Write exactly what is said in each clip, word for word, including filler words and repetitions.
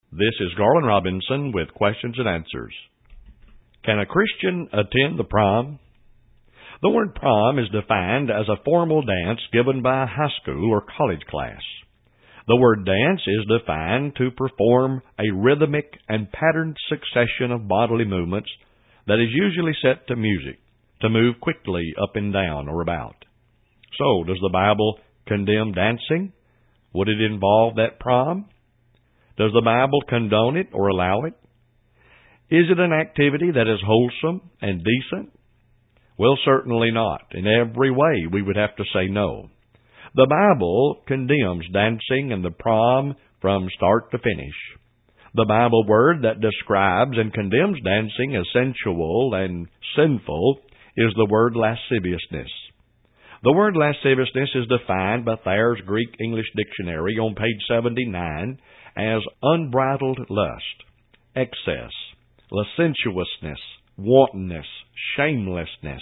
This is Garland Robinson with questions and answers. Can a Christian attend the prom? The word prom is defined as a formal dance given by a high school or college class. The word dance is defined to perform a rhythmic and patterned succession of bodily movements that is usually set to music, to move quickly up and down or about. So, does the Bible condemn dancing? Would it involve that prom? Does the Bible condone it or allow it? Is it an activity that is wholesome and decent? Well, certainly not. In every way, we would have to say no. The Bible condemns dancing and the prom from start to finish. The Bible word that describes and condemns dancing as sensual and sinful is the word lasciviousness. The word lasciviousness is defined by Thayer's Greek English Dictionary on page seventy-nine as unbridled lust, excess, licentiousness, wantonness, shamelessness.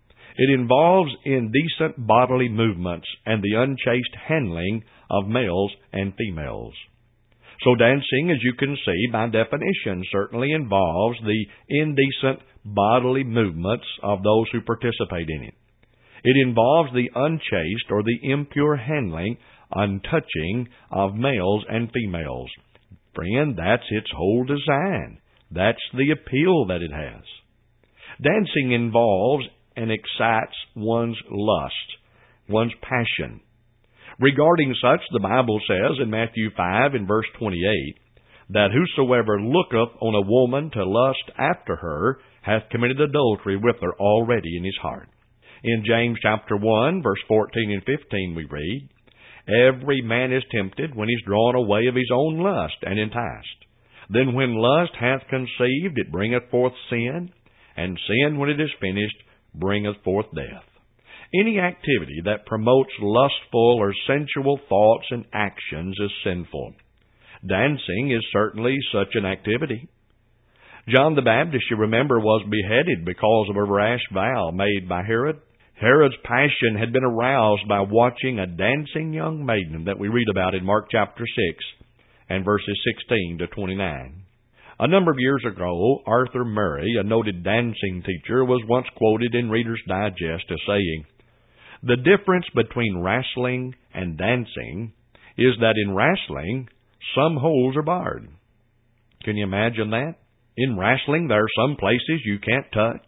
It involves indecent bodily movements and the unchaste handling of males and females. So dancing, as you can see, by definition, certainly involves the indecent bodily movements of those who participate in it. It involves the unchaste or the impure handling and touching of males and females. Friend, that's its whole design. That's the appeal that it has. Dancing involves and excites one's lust, one's passion. Regarding such, the Bible says in Matthew five and verse twenty-eight, that whosoever looketh on a woman to lust after her hath committed adultery with her already in his heart. In James chapter one, verse fourteen and fifteen we read, every man is tempted when he is drawn away of his own lust and enticed. Then when lust hath conceived, it bringeth forth sin, and sin, when it is finished, bringeth forth death. Any activity that promotes lustful or sensual thoughts and actions is sinful. Dancing is certainly such an activity. John the Baptist, you remember, was beheaded because of a rash vow made by Herod. Herod's passion had been aroused by watching a dancing young maiden that we read about in Mark chapter six and verses sixteen to twenty-nine. A number of years ago, Arthur Murray, a noted dancing teacher, was once quoted in Reader's Digest as saying, "The difference between wrestling and dancing is that in wrestling, some holes are barred." Can you imagine that? In wrestling, there are some places you can't touch.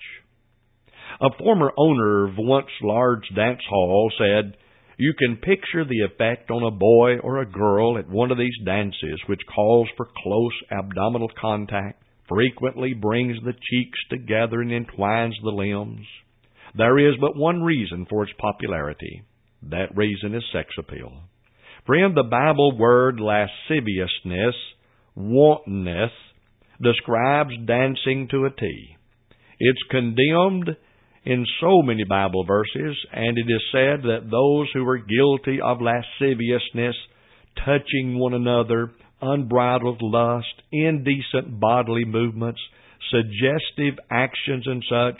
A former owner of once large dance hall said, "You can picture the effect on a boy or a girl at one of these dances which calls for close abdominal contact, frequently brings the cheeks together and entwines the limbs. There is but one reason for its popularity. That reason is sex appeal." Friend, the Bible word lasciviousness, wantonness, describes dancing to a T. It's condemned in so many Bible verses, and it is said that those who are guilty of lasciviousness, touching one another, unbridled lust, indecent bodily movements, suggestive actions and such,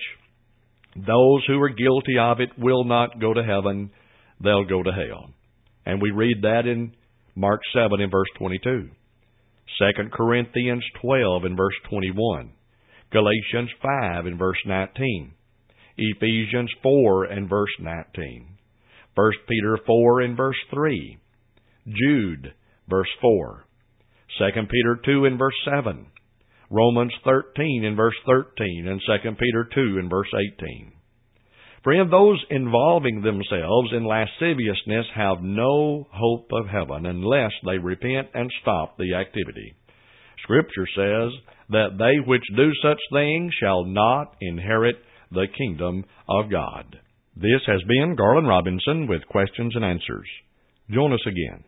those who are guilty of it will not go to heaven, they'll go to hell. And we read that in Mark seven and verse twenty-two. Second Corinthians twelve and verse twenty-one. Galatians five and verse nineteen. Ephesians four and verse nineteen. First Peter four and verse three. Jude, verse four. Second Peter two and verse seven. Romans thirteen and verse thirteen, and Second Peter two and verse eighteen. Friend, those involving themselves in lasciviousness have no hope of heaven unless they repent and stop the activity. Scripture says that they which do such things shall not inherit the kingdom of God. This has been Garland Robinson with questions and answers. Join us again.